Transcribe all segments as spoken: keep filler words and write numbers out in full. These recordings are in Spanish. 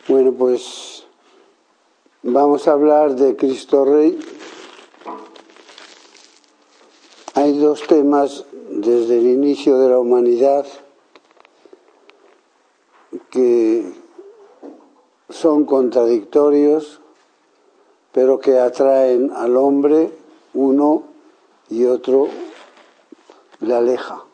Bueno, pues vamos a hablar de Cristo Rey. Hay dos temas desde el inicio de la humanidad que son contradictorios, pero que atraen al hombre, uno y otro le aleja.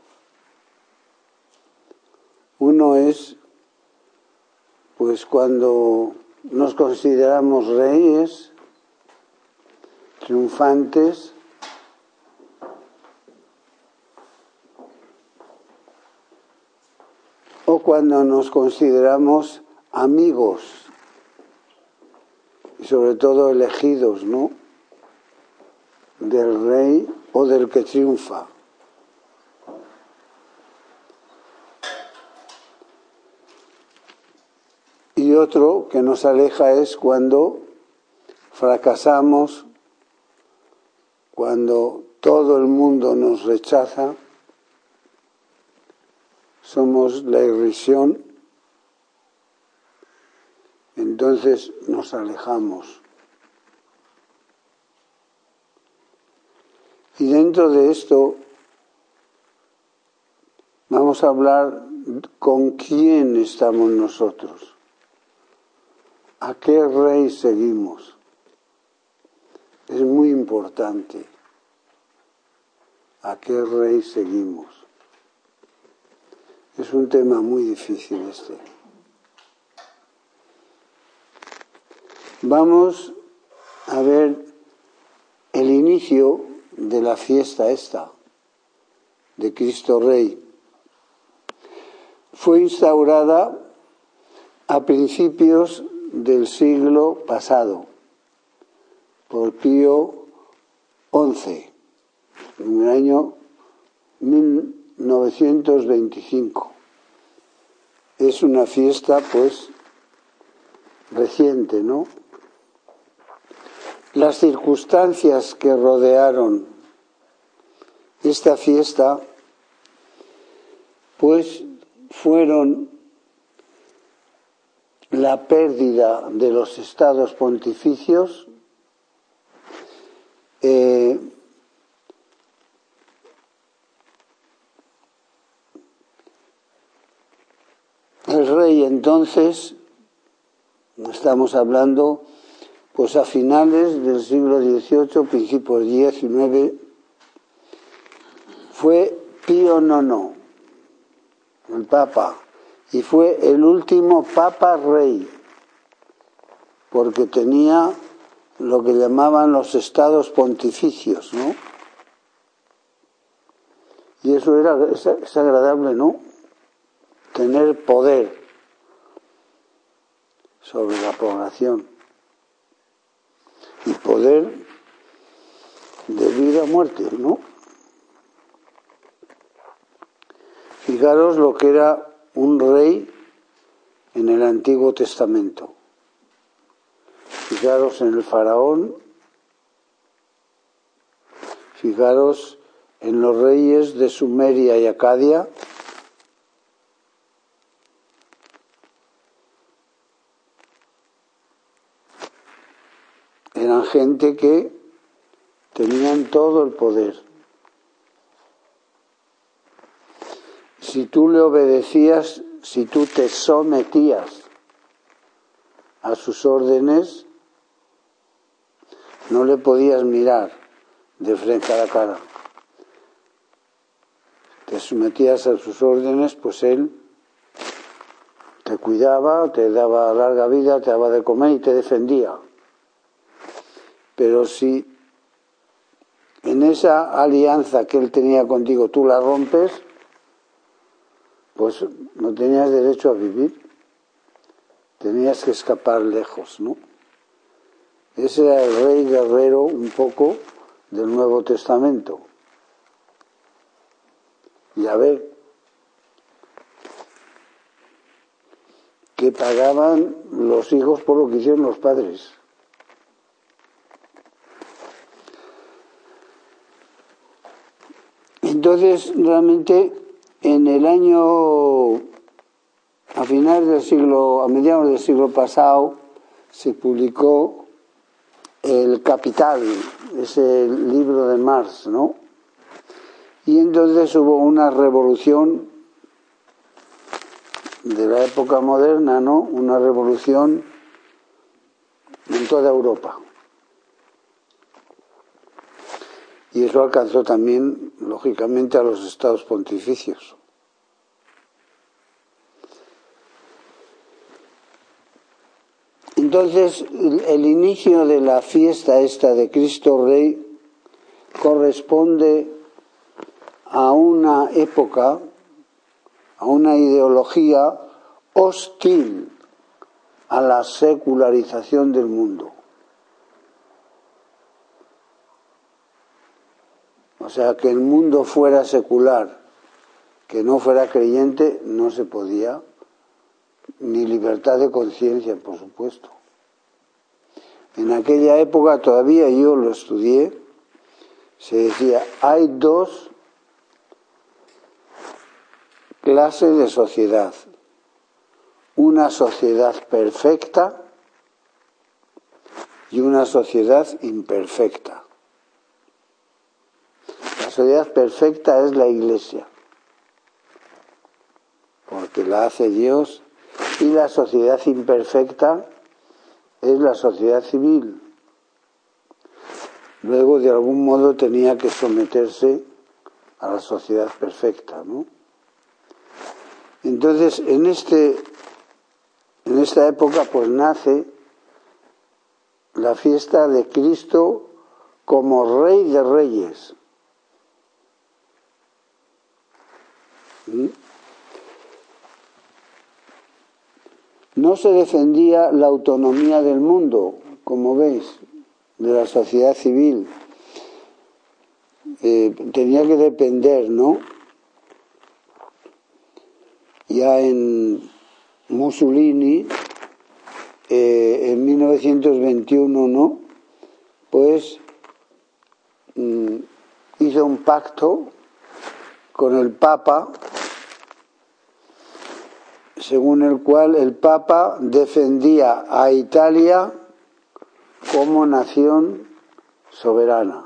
Uno es, pues cuando nos consideramos reyes, triunfantes, o cuando nos consideramos amigos, y sobre todo elegidos, ¿no?, del rey o del que triunfa. Y otro que nos aleja es cuando fracasamos, cuando todo el mundo nos rechaza, somos la irrisión, entonces nos alejamos. Y dentro de esto vamos a hablar con quién estamos nosotros, a qué rey seguimos. Es muy importante a qué rey seguimos. Es un tema muy difícil este. Vamos a ver el inicio de la fiesta esta, de Cristo Rey. Fue instaurada a principios del siglo pasado por Pío once, en el año mil novecientos veinticinco. Es una fiesta, pues, reciente, ¿no? Las circunstancias que rodearon esta fiesta, pues, fueron la pérdida de los estados pontificios, eh, el rey entonces, estamos hablando pues a finales del siglo dieciocho, principios diecinueve, fue Pío nono, el Papa, y fue el último Papa Rey, porque tenía lo que llamaban los estados pontificios, ¿no? Y eso era, es, es agradable, ¿no?, tener poder sobre la población y poder de vida a muerte, ¿no? Fijaros lo que era un rey en el Antiguo Testamento. Fijaros en el faraón, fijaros en los reyes de Sumeria y Acadia, eran gente que tenían todo el poder. Si tú le obedecías, si tú te sometías a sus órdenes, no le podías mirar de frente a la cara. Te sometías a sus órdenes, pues él te cuidaba, te daba larga vida, te daba de comer y te defendía. Pero si en esa alianza que él tenía contigo tú la rompes, pues no tenías derecho a vivir. Tenías que escapar lejos, ¿no? Ese era el rey guerrero un poco del Nuevo Testamento. Y a ver, que pagaban los hijos por lo que hicieron los padres. Entonces, realmente, en el año, a finales del siglo, a mediados del siglo pasado, se publicó El Capital, ese libro de Marx, ¿no? Y entonces hubo una revolución de la época moderna, ¿no? Una revolución en toda Europa. Y eso alcanzó también, lógicamente, a los estados pontificios. Entonces, el inicio de la fiesta esta de Cristo Rey corresponde a una época, a una ideología hostil a la secularización del mundo. O sea, que el mundo fuera secular, que no fuera creyente, no se podía, ni libertad de conciencia, por supuesto. En aquella época, todavía yo lo estudié, se decía, hay dos clases de sociedad. Una sociedad perfecta y una sociedad imperfecta. La sociedad perfecta es la Iglesia, porque la hace Dios, y la sociedad imperfecta es la sociedad civil. Luego, de algún modo, tenía que someterse a la sociedad perfecta, ¿no? Entonces, en, este, en esta época, pues nace la fiesta de Cristo como Rey de Reyes. ¿Mm? No se defendía la autonomía del mundo, como veis, de la sociedad civil. Eh, tenía que depender, ¿no? Ya en Mussolini, eh, en mil novecientos veintiuno, ¿no? Pues mm, hizo un pacto con el Papa, según el cual el Papa defendía a Italia como nación soberana.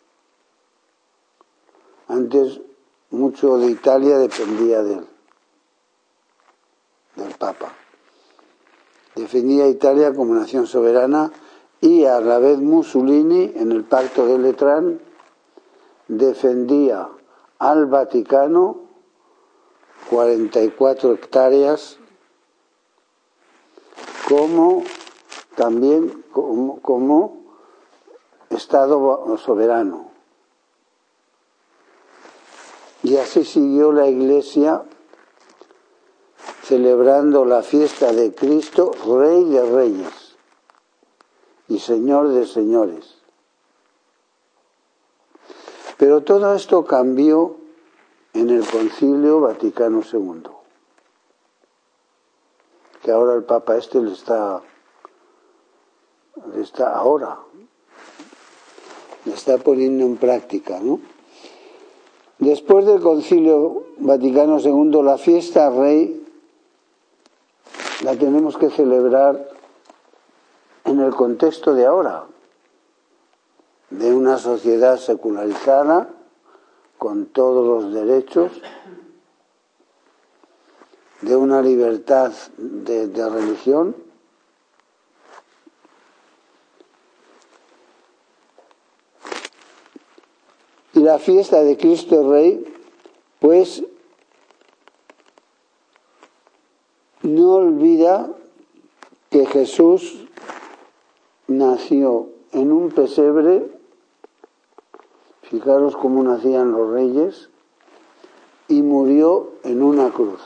Antes mucho de Italia dependía de él, del Papa. Defendía a Italia como nación soberana y a la vez Mussolini, en el Pacto de Letrán, defendía al Vaticano cuarenta y cuatro hectáreas como también como, como Estado soberano. Y así siguió la Iglesia celebrando la fiesta de Cristo, Rey de Reyes y Señor de Señores. Pero todo esto cambió en el Concilio Vaticano segundo, que ahora el Papa este le está, le está ahora, le está poniendo en práctica, ¿no? Después del Concilio Vaticano segundo, la fiesta Rey la tenemos que celebrar en el contexto de ahora, de una sociedad secularizada, con todos los derechos, de una libertad de, de religión, y la fiesta de Cristo Rey, pues no olvida que Jesús nació en un pesebre. Fijaros cómo nacían los reyes, y murió en una cruz.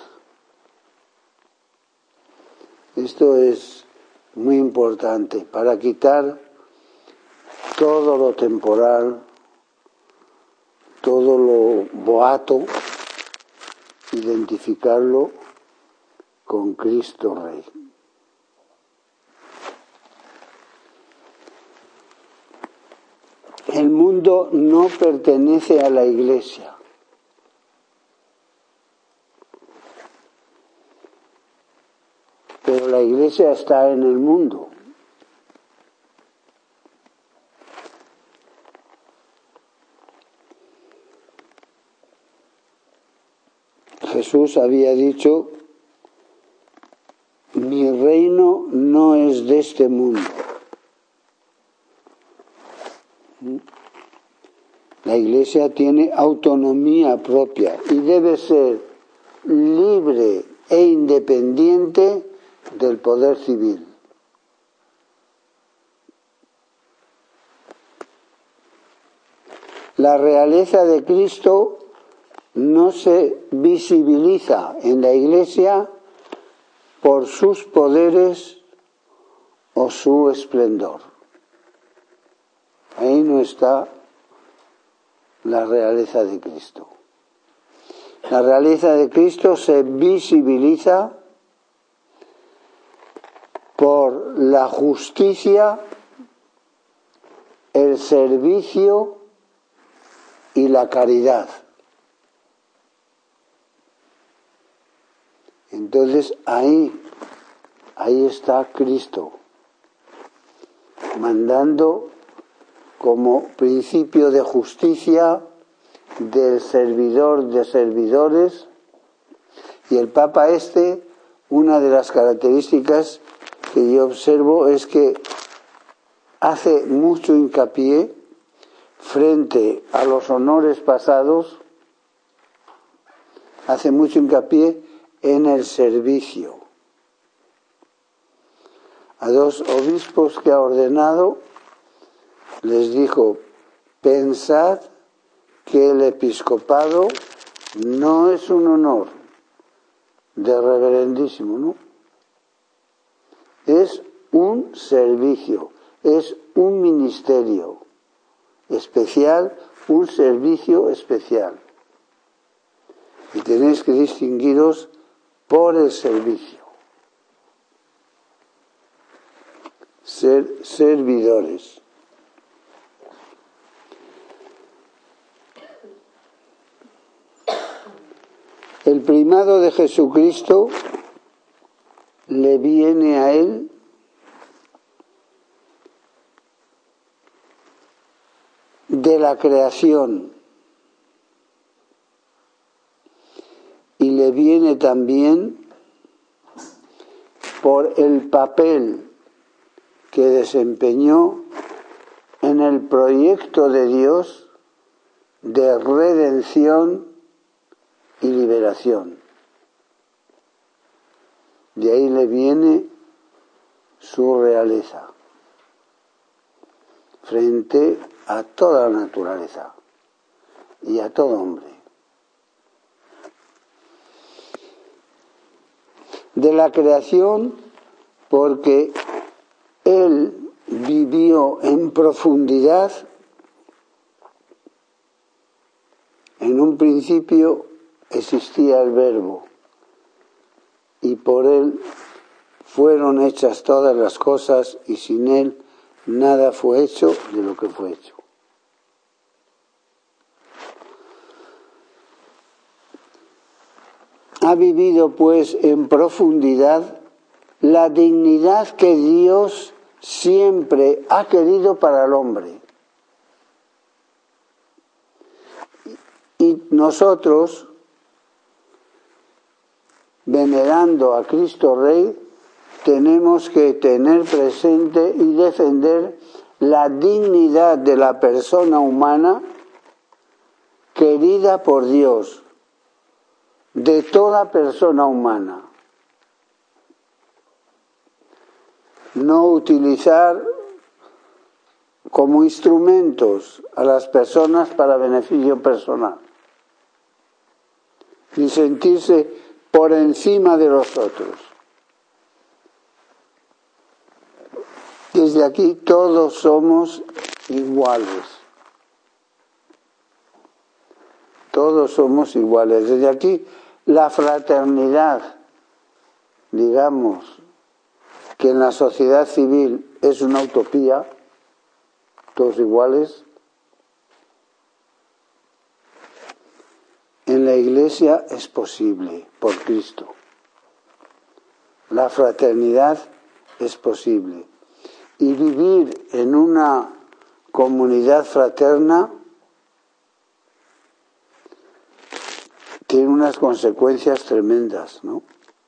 Esto es muy importante para quitar todo lo temporal, todo lo boato, identificarlo con Cristo Rey. El mundo no pertenece a la Iglesia. pero la Iglesia está en el mundo. Jesús había dicho: mi reino no es de este mundo. La Iglesia tiene autonomía propia y debe ser libre e independiente del poder civil. La realeza de Cristo no se visibiliza en la Iglesia por sus poderes o su esplendor. Ahí no está la realeza de Cristo. La realeza de Cristo se visibiliza por la justicia, el servicio y la caridad. Entonces ahí, ahí está Cristo, mandando como principio de justicia, del servidor de servidores. Y el Papa este, una de las características que yo observo es que hace mucho hincapié frente a los honores pasados, hace mucho hincapié en el servicio. A dos obispos que ha ordenado les dijo: pensad que el episcopado no es un honor de reverendísimo, ¿no? Es un servicio, es un ministerio especial, un servicio especial. Y tenéis que distinguiros por el servicio. Ser servidores. El primado de Jesucristo le viene a él de la creación y le viene también por el papel que desempeñó en el proyecto de Dios de redención y liberación. De ahí le viene su realeza frente a toda la naturaleza y a todo hombre. De la creación, porque él vivió en profundidad. En un principio existía el Verbo y por él fueron hechas todas las cosas y sin él nada fue hecho de lo que fue hecho. Ha vivido pues en profundidad la dignidad que Dios siempre ha querido para el hombre. Y nosotros, venerando a Cristo Rey, tenemos que tener presente y defender la dignidad de la persona humana querida por Dios, de toda persona humana. No utilizar como instrumentos a las personas para beneficio personal, ni sentirse por encima de los otros. Desde aquí todos somos iguales. Todos somos iguales. Desde aquí la fraternidad, digamos, que en la sociedad civil es una utopía, todos iguales. En la Iglesia es posible, por Cristo. la fraternidad es posible. Y vivir en una comunidad fraterna tiene unas consecuencias tremendas, ¿no?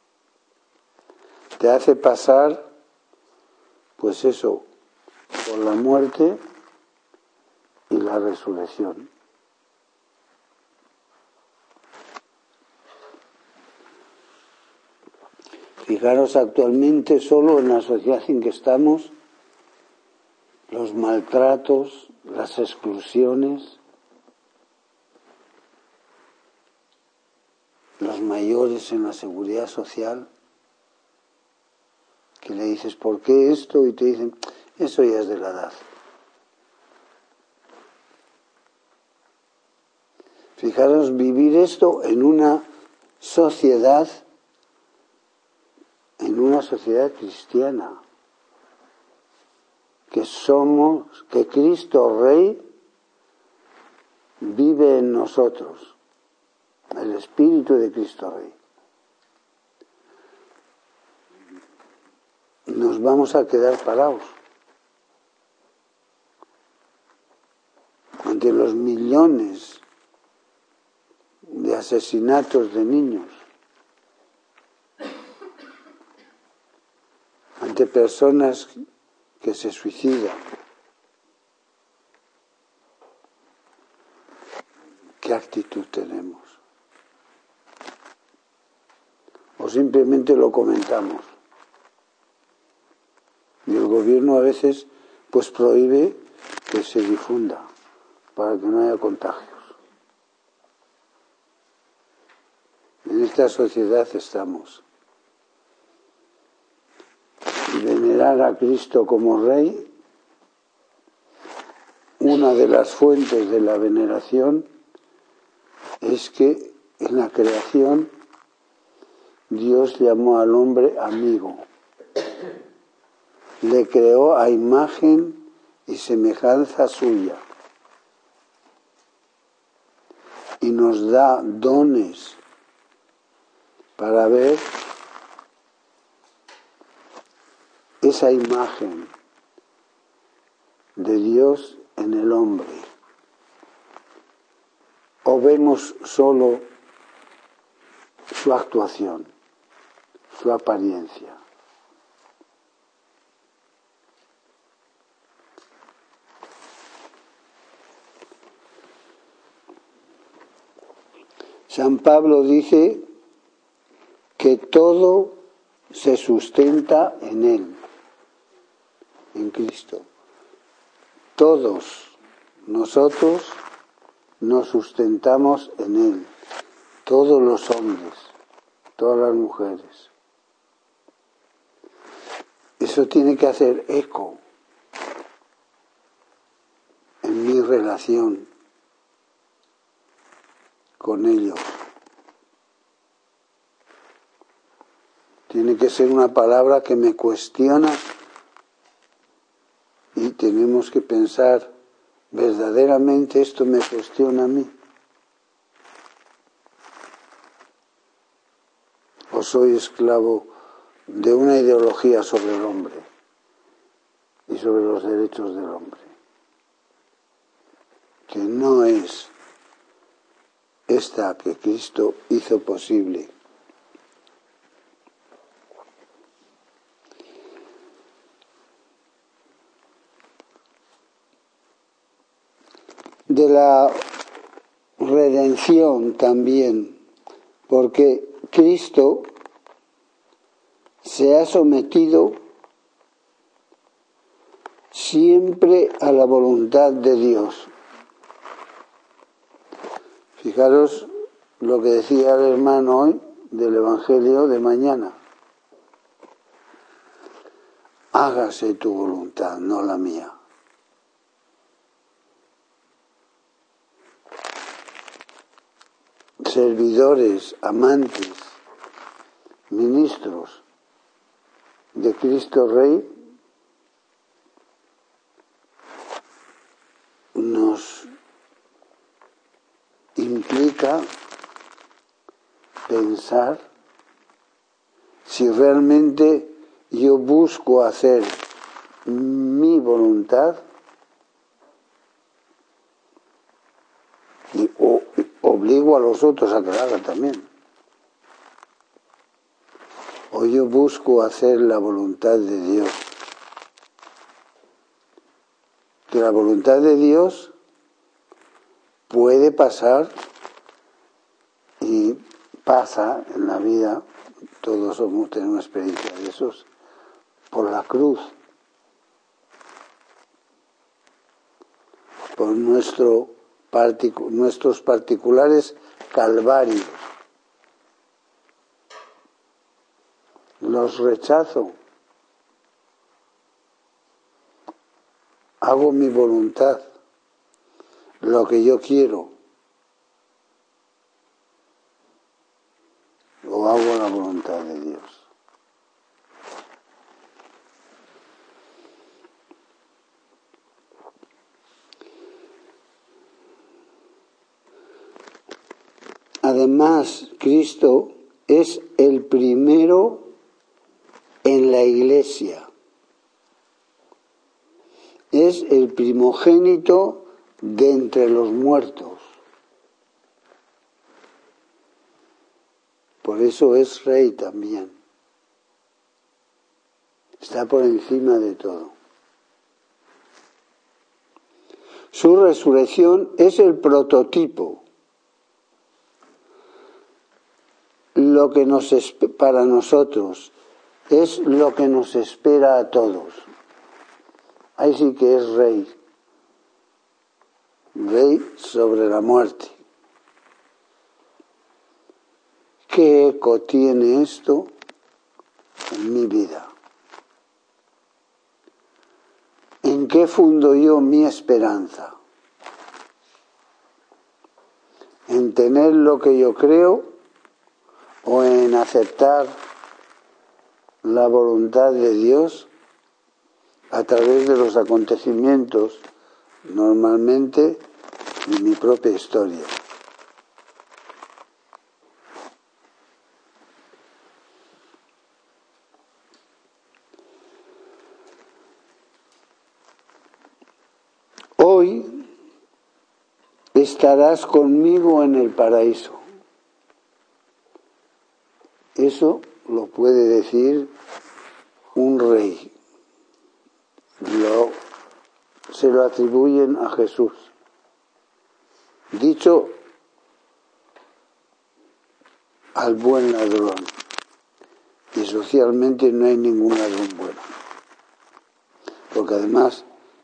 Te hace pasar, pues eso, por la muerte y la resurrección. Fijaros actualmente solo en la sociedad en que estamos, los maltratos, las exclusiones, los mayores en la seguridad social, que le dices, ¿por qué esto? Y te dicen, eso ya es de la edad. Fijaros, vivir esto en una sociedad, en una sociedad cristiana, que somos, que Cristo Rey vive en nosotros, el Espíritu de Cristo Rey. Nos vamos a quedar parados ante los millones de asesinatos de niños, ante personas que se suicidan. ¿Qué actitud tenemos? O simplemente lo comentamos. Y el gobierno a veces pues prohíbe que se difunda para que no haya contagios. En esta sociedad estamos. Y venerar a Cristo como Rey, una de las fuentes de la veneración es que en la creación Dios llamó al hombre amigo. Le creó a imagen y semejanza suya. Y nos da dones para ver esa imagen de Dios en el hombre. O vemos solo su actuación, su apariencia. San Pablo dice que todo se sustenta en Él, en Cristo. Todos nosotros nos sustentamos en Él, todos los hombres, todas las mujeres. Eso tiene que hacer eco en mi relación con ellos. Tiene que ser una palabra que me cuestiona y tenemos que pensar, ¿verdaderamente esto me cuestiona a mí? ¿O soy esclavo de una ideología sobre el hombre y sobre los derechos del hombre? Que no es esta que Cristo hizo posible. De la redención también, porque Cristo se ha sometido siempre a la voluntad de Dios. Fijaros lo que decía el hermano hoy del Evangelio de mañana. Hágase tu voluntad, no la mía. Servidores, amantes, ministros de Cristo Rey, nos implica pensar si realmente yo busco hacer mi voluntad y o, obligo a los otros a que la hagan también, o yo busco hacer la voluntad de Dios. Que la voluntad de Dios puede pasar y pasa en la vida, todos hemos tenido una experiencia de esos, por la cruz, por nuestro particu- nuestros particulares calvarios. Los rechazo. Hago mi voluntad, lo que yo quiero, o hago la voluntad de Dios. Además, Cristo es el primero en la Iglesia. Es el primogénito de entre los muertos. Por eso es rey también. Está por encima de todo. Su resurrección es el prototipo. Lo que nos para nosotros es lo que nos espera a todos. Ahí sí que es rey. Rey sobre la muerte. ¿Qué eco tiene esto en mi vida? ¿En qué fundo yo mi esperanza? ¿En tener lo que yo creo o en aceptar la voluntad de Dios a través de los acontecimientos, normalmente de mi propia historia? Hoy estarás conmigo en el paraíso. Eso lo puede decir un rey. Lo, se lo atribuyen a Jesús. Dicho al buen ladrón. Y socialmente no hay ningún ladrón bueno. Porque además,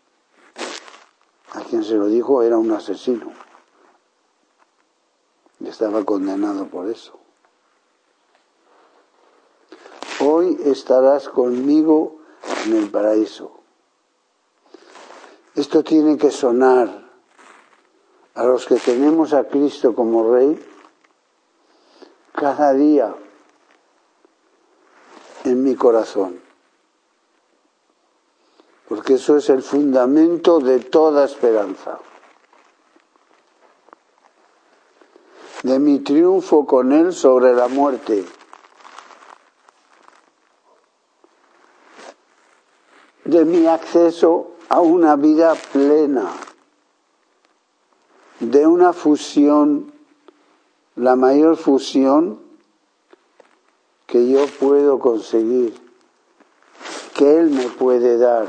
a quien se lo dijo era un asesino. Y estaba condenado por eso. Hoy estarás conmigo en el paraíso. Esto tiene que sonar a los que tenemos a Cristo como Rey cada día en mi corazón. Porque eso es el fundamento de toda esperanza. De mi triunfo con Él sobre la muerte. De mi acceso a una vida plena. De una fusión, la mayor fusión que yo puedo conseguir, que Él me puede dar.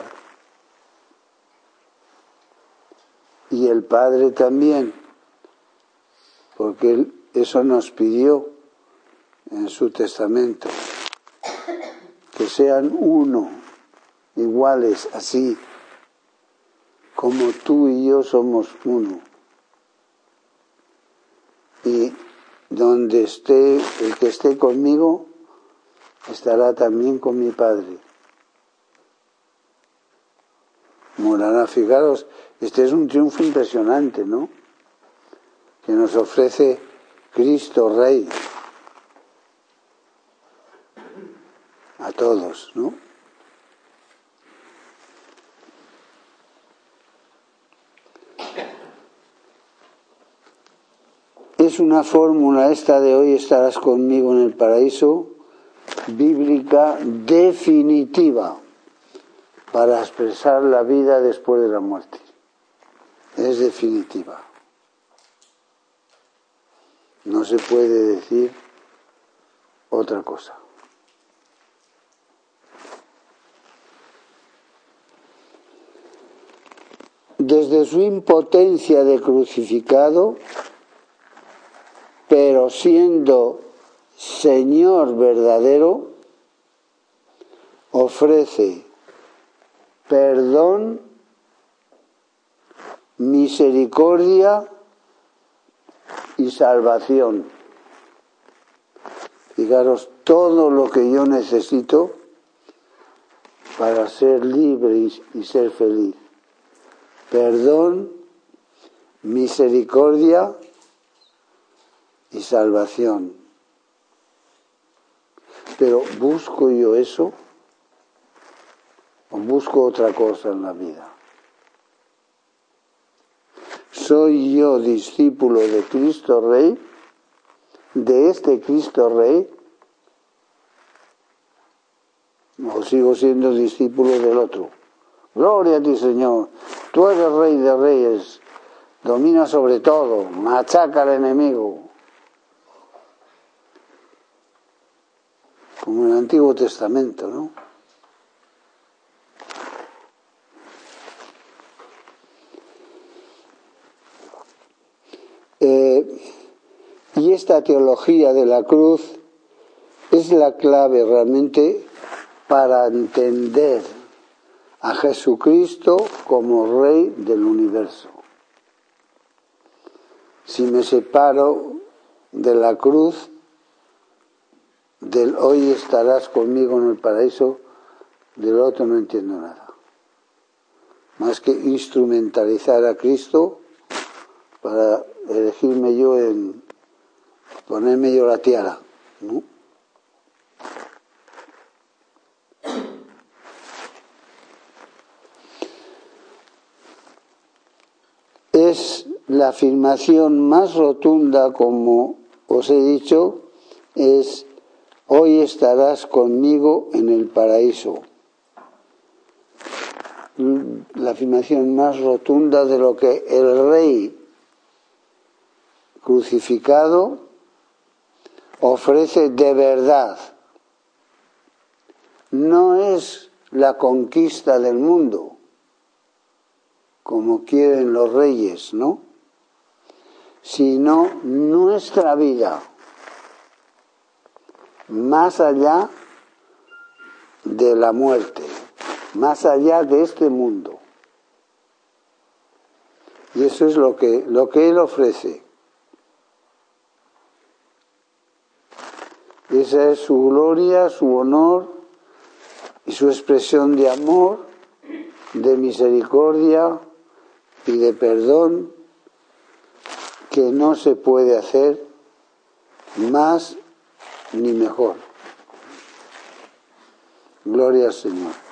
Y el Padre también, porque Él eso nos pidió en su testamento, que sean uno, iguales, así, como tú y yo somos uno. Y donde esté, el que esté conmigo, estará también con mi Padre. Morará, fijaros, este es un triunfo impresionante, ¿no? Que nos ofrece Cristo Rey a todos, ¿no? Es una fórmula esta de hoy estarás conmigo en el paraíso, bíblica definitiva para expresar la vida después de la muerte. Es definitiva. No se puede decir otra cosa. Desde su impotencia de crucificado, pero siendo Señor verdadero, ofrece perdón, misericordia y salvación. Fijaros, todo lo que yo necesito para ser libre y, y ser feliz. Perdón, misericordia y salvación. Pero ¿busco yo eso? ¿O busco otra cosa en la vida? ¿Soy yo discípulo de Cristo Rey? ¿De este Cristo Rey? ¿O sigo siendo discípulo del otro? Gloria a ti, Señor. Tú eres Rey de Reyes. Domina sobre todo. Machaca al enemigo. Como en el Antiguo Testamento, ¿no? Eh, y esta teología de la cruz es la clave realmente para entender a Jesucristo como Rey del universo. Si me separo de la cruz, del hoy estarás conmigo en el paraíso, del otro no entiendo nada. Más que instrumentalizar a Cristo para elegirme yo en ponerme yo la tiara, ¿no? Es la afirmación más rotunda, como os he dicho, es hoy estarás conmigo en el paraíso. La afirmación más rotunda de lo que el Rey crucificado ofrece de verdad. No es la conquista del mundo, como quieren los reyes, ¿no? Sino nuestra vida, más allá de la muerte, más allá de este mundo. Y eso es lo que, lo que Él ofrece. Esa es su gloria, su honor y su expresión de amor, de misericordia y de perdón, que no se puede hacer más ni mejor. Gloria al Señor.